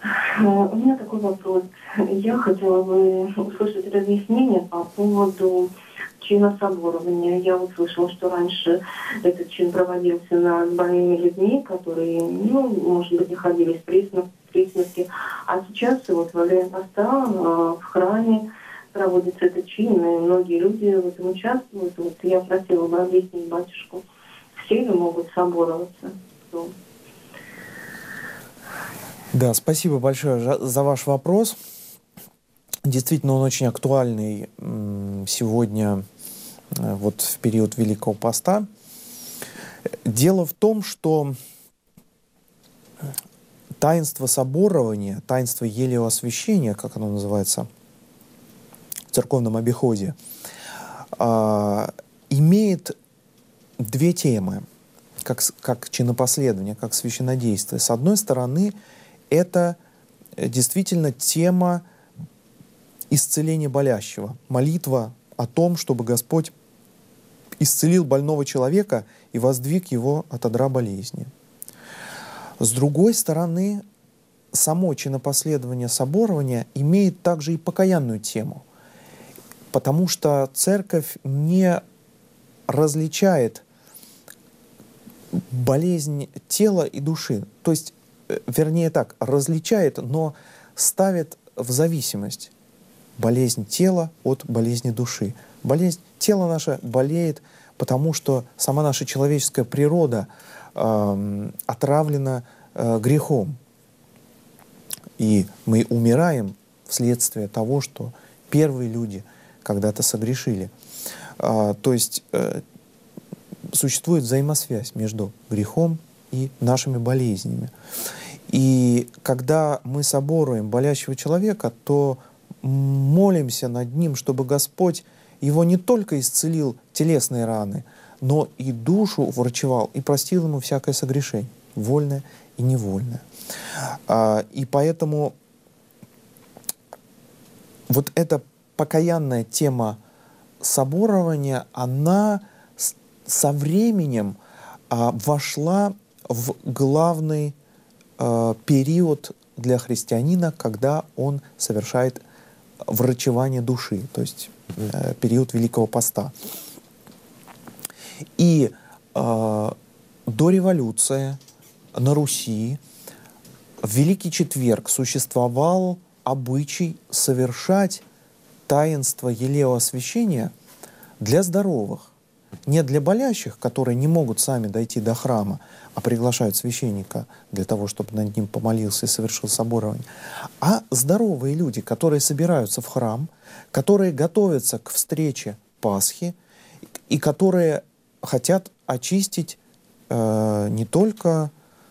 У меня такой вопрос. Я хотела бы услышать разъяснение по поводу чина соборования. Я вот слышала, что раньше этот чин проводился над больными людьми, которые, ну, может быть, находились при смерти. А сейчас вот во время поста в храме проводится этот чин, и многие люди в этом участвуют. Вот я просила бы объяснить батюшку, все ли могут собороваться? Да, спасибо большое за ваш вопрос. Действительно, он очень актуальный сегодня, вот в период Великого Поста. Дело в том, что таинство соборования, таинство елеосвящения, как оно называется в церковном обиходе, имеет две темы, как чинопоследование, как священнодействие. С одной стороны, это действительно тема исцеления болящего, молитва о том, чтобы Господь исцелил больного человека и воздвиг его от одра болезни. С другой стороны, само чинопоследование соборования имеет также и покаянную тему, потому что Церковь не различает болезнь тела и души. То есть, вернее так, различает, но ставит в зависимость болезнь тела от болезни души. Болезнь тела наше болеет, потому что сама наша человеческая природа отравлена грехом. И мы умираем вследствие того, что первые люди когда-то согрешили. То есть существует взаимосвязь между грехом и нашими болезнями. И когда мы соборуем болящего человека, то молимся над ним, чтобы Господь его не только исцелил телесные раны, но и душу врачевал и простил ему всякое согрешение, вольное и невольное. И поэтому вот эта покаянная тема соборования, она со временем вошла в главный период для христианина, когда он совершает врачевание души, то есть период Великого Поста. И до революции на Руси в Великий Четверг существовал обычай совершать таинство елеосвящения для здоровых. Не для болящих, которые не могут сами дойти до храма, а приглашают священника для того, чтобы над ним помолился и совершил соборование, а здоровые люди, которые собираются в храм, которые готовятся к встрече Пасхи и которые хотят очистить не только,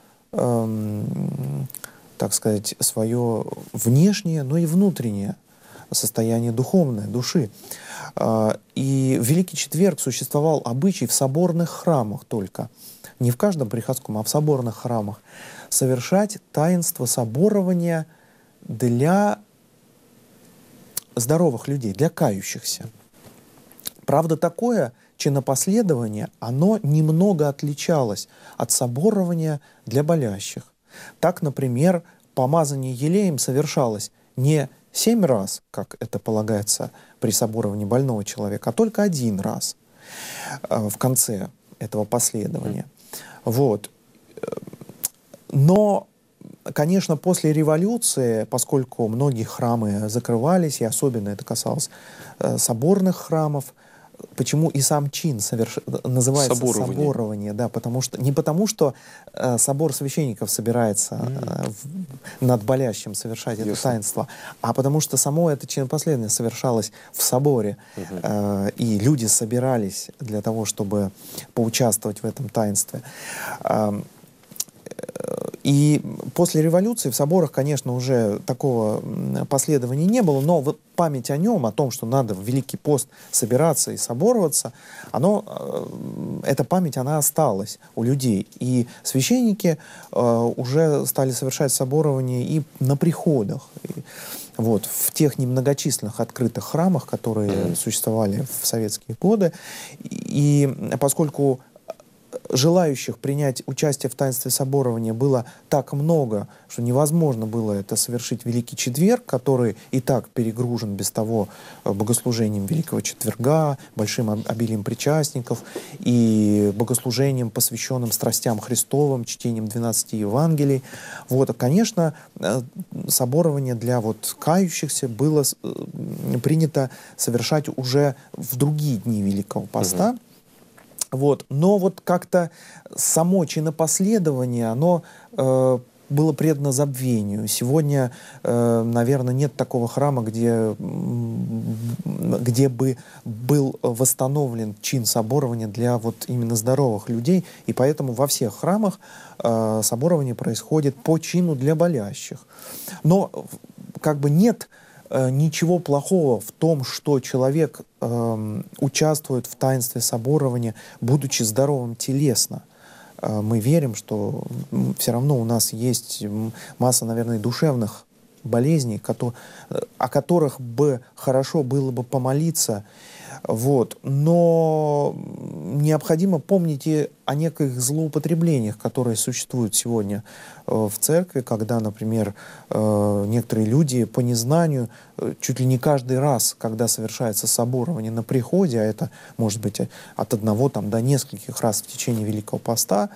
так сказать, свое внешнее, но и внутреннее состояние духовное, души. И в Великий Четверг существовал обычай в соборных храмах только, не в каждом приходском, а в соборных храмах, совершать таинство соборования для здоровых людей, для кающихся. Правда, такое чинопоследование, оно немного отличалось от соборования для болящих. Так, например, помазание елеем совершалось не 7 раз, как это полагается при соборовании больного человека, а только 1 раз в конце этого последования. Вот. Но, конечно, после революции, поскольку многие храмы закрывались, и особенно это касалось соборных храмов, почему и сам чин называется соборование, да, не потому, что собор священников собирается над болящим совершать это таинство, а потому что само это чинопоследование совершалось в соборе, и люди собирались для того, чтобы поучаствовать в этом таинстве. И после революции в соборах, конечно, уже такого последования не было, но вот память о нем, о том, что надо в Великий пост собираться и собороваться, эта память, она осталась у людей. И священники уже стали совершать соборование и на приходах. Вот, в тех немногочисленных открытых храмах, которые существовали в советские годы. И поскольку желающих принять участие в таинстве соборования было так много, что невозможно было это совершить в Великий Четверг, который и так перегружен без того богослужением Великого Четверга, большим обилием причастников и богослужением, посвященным страстям Христовым, чтением 12 Евангелий. Вот. А, конечно, соборование для вот кающихся было принято совершать уже в другие дни Великого Поста. Вот. Но вот как-то само чинопоследование, оно было предано забвению. Сегодня, наверное, нет такого храма, где бы был восстановлен чин соборования для вот именно здоровых людей. И поэтому во всех храмах соборование происходит по чину для болящих. Но как бы нет ничего плохого в том, что человек участвует в таинстве соборования, будучи здоровым телесно. Мы верим, что все равно у нас есть масса, наверное, душевных болезней, о которых бы хорошо было бы помолиться. Вот. Но необходимо помнить и о неких злоупотреблениях, которые существуют сегодня в церкви, когда, например, некоторые люди по незнанию чуть ли не каждый раз, когда совершается соборование на приходе, а это может быть от одного там, до нескольких раз в течение Великого Поста,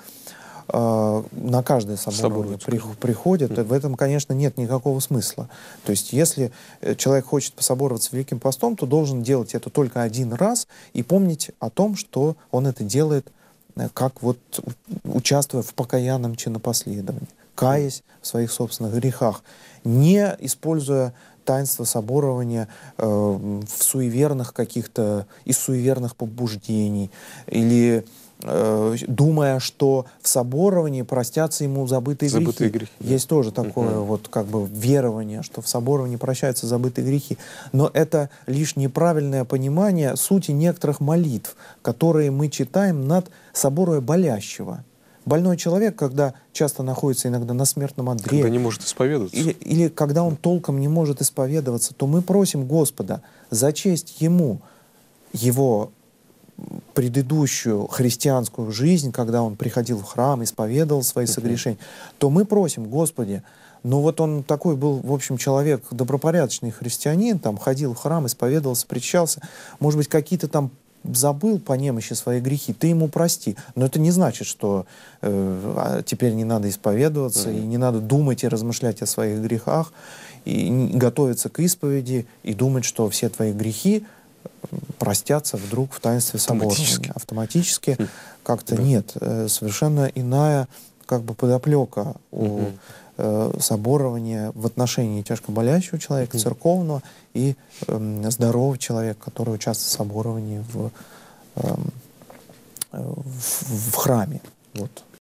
на каждое соборование приходят, в этом, конечно, нет никакого смысла. То есть, если человек хочет пособороваться Великим Постом, то должен делать это только один раз и помнить о том, что он это делает, как вот участвуя в покаянном чинопоследовании, каясь в своих собственных грехах, не используя таинство соборования в суеверных каких-то, из суеверных побуждений, или думая, что в соборовании простятся ему забытые грехи. Есть тоже такое вот как бы верование, что в соборовании прощаются забытые грехи. Но это лишь неправильное понимание сути некоторых молитв, которые мы читаем над соборуя болящего. Больной человек, когда часто находится иногда на смертном одре, когда не может исповедоваться, или когда он толком не может исповедоваться, то мы просим Господа за честь ему, его предыдущую христианскую жизнь, когда он приходил в храм, исповедовал свои согрешения, то мы просим, Господи, ну вот он такой был, в общем, человек, добропорядочный христианин, там ходил в храм, исповедовался, причащался, может быть, какие-то там забыл по немощи свои грехи, ты ему прости. Но это не значит, что теперь не надо исповедоваться, и не надо думать и размышлять о своих грехах, и готовиться к исповеди, и думать, что все твои грехи простятся вдруг в таинстве соборования. Автоматически как-то нет. Совершенно иная как бы подоплека у соборования в отношении тяжкоболящего человека, церковного, и здорового человека, который участвует в соборовании в храме. Вот.